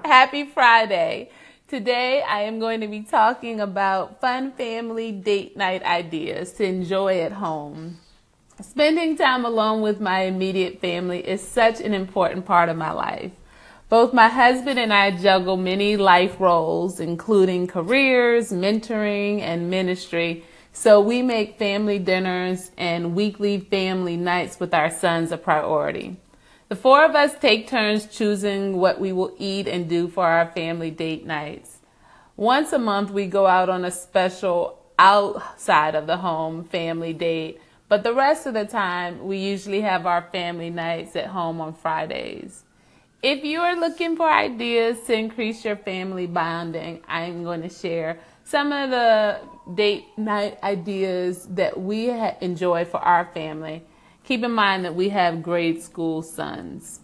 Happy Friday. Today I am going to be talking about fun family date night ideas to enjoy at home. Spending time alone with my immediate family is such an important part of my life. Both my husband and I juggle many life roles, including careers, mentoring, and ministry, so we make family dinners and weekly family nights with our sons a priority. The four of us take turns choosing what we will eat and do for our family date nights. Once a month, we go out on a special outside of the home family date, but the rest of the time, we usually have our family nights at home on Fridays. If you are looking for ideas to increase your family bonding, I'm going to share some of the date night ideas that we enjoy for our family. Keep in mind that we have grade school sons.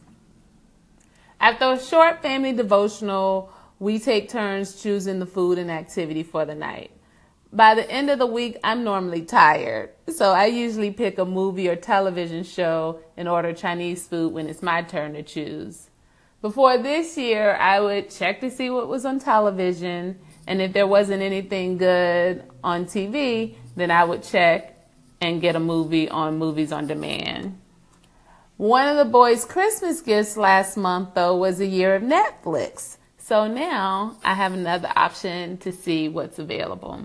After a short family devotional, we take turns choosing the food and activity for the night. By the end of the week, I'm normally tired, so I usually pick a movie or television show and order Chinese food when it's my turn to choose. Before this year, I would check to see what was on television, and if there wasn't anything good on TV, then I would check and get a movie on Movies on Demand. One of the boys' Christmas gifts last month, though, was a year of Netflix. So now I have another option to see what's available.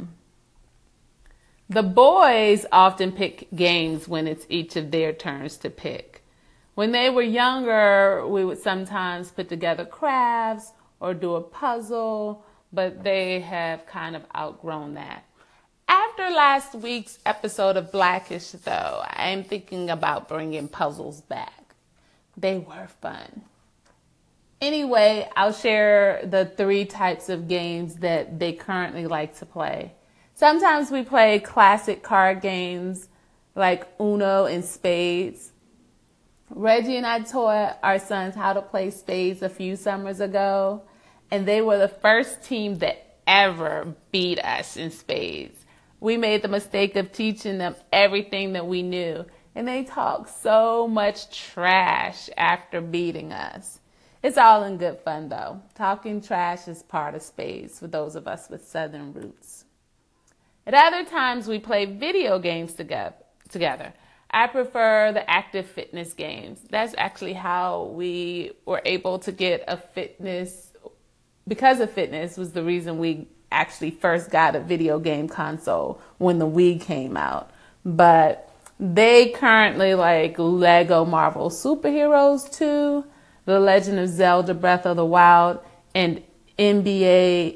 The boys often pick games when it's each of their turns to pick. When they were younger, we would sometimes put together crafts or do a puzzle, but they have kind of outgrown that. After last week's episode of Blackish, though, I'm thinking about bringing puzzles back. They were fun. Anyway, I'll share the 3 types of games that they currently like to play. Sometimes we play classic card games like Uno and Spades. Reggie and I taught our sons how to play spades a few summers ago, and they were the first team that ever beat us in spades. We made the mistake of teaching them everything that we knew, and they talked so much trash after beating us. It's all in good fun, though. Talking trash is part of spades for those of us with Southern roots. At other times, we play video games together. I prefer the active fitness games. That's actually how we were able to get a fitness, because of fitness was the reason we actually first got a video game console when the Wii came out. But they currently like Lego Marvel Superheroes 2, The Legend of Zelda Breath of the Wild, and NBA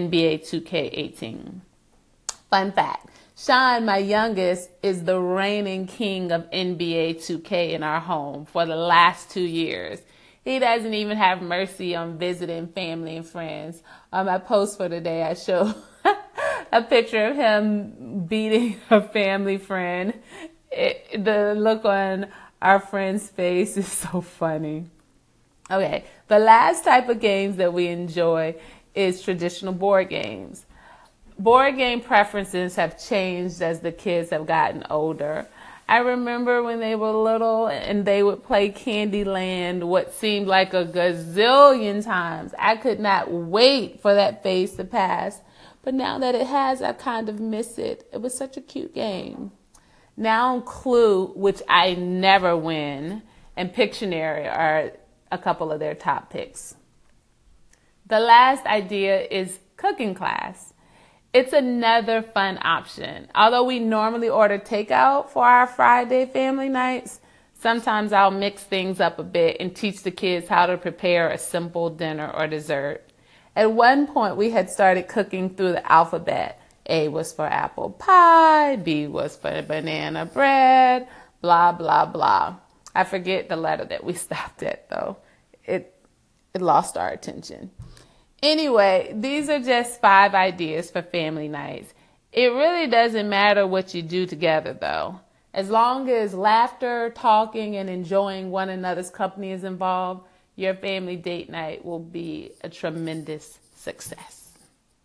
2K18. Fun fact, Sean, my youngest, is the reigning king of NBA 2K in our home for the last 2 years. He doesn't even have mercy on visiting family and friends. On my post for today, I show a picture of him beating a family friend. The look on our friend's face is so funny. Okay, the last type of games that we enjoy is traditional board games. Board game preferences have changed as the kids have gotten older. I remember when they were little and they would play Candyland what seemed like a gazillion times. I could not wait for that phase to pass. But now that it has, I kind of miss it. It was such a cute game. Now Clue, which I never win, and Pictionary are a couple of their top picks. The last idea is cooking class. It's another fun option. Although we normally order takeout for our Friday family nights, sometimes I'll mix things up a bit and teach the kids how to prepare a simple dinner or dessert. At one point, we had started cooking through the alphabet. A was for apple pie, B was for banana bread, blah, blah, blah. I forget the letter that we stopped at, though. It lost our attention. Anyway, these are just 5 ideas for family nights. It really doesn't matter what you do together, though. As long as laughter, talking, and enjoying one another's company is involved, your family date night will be a tremendous success.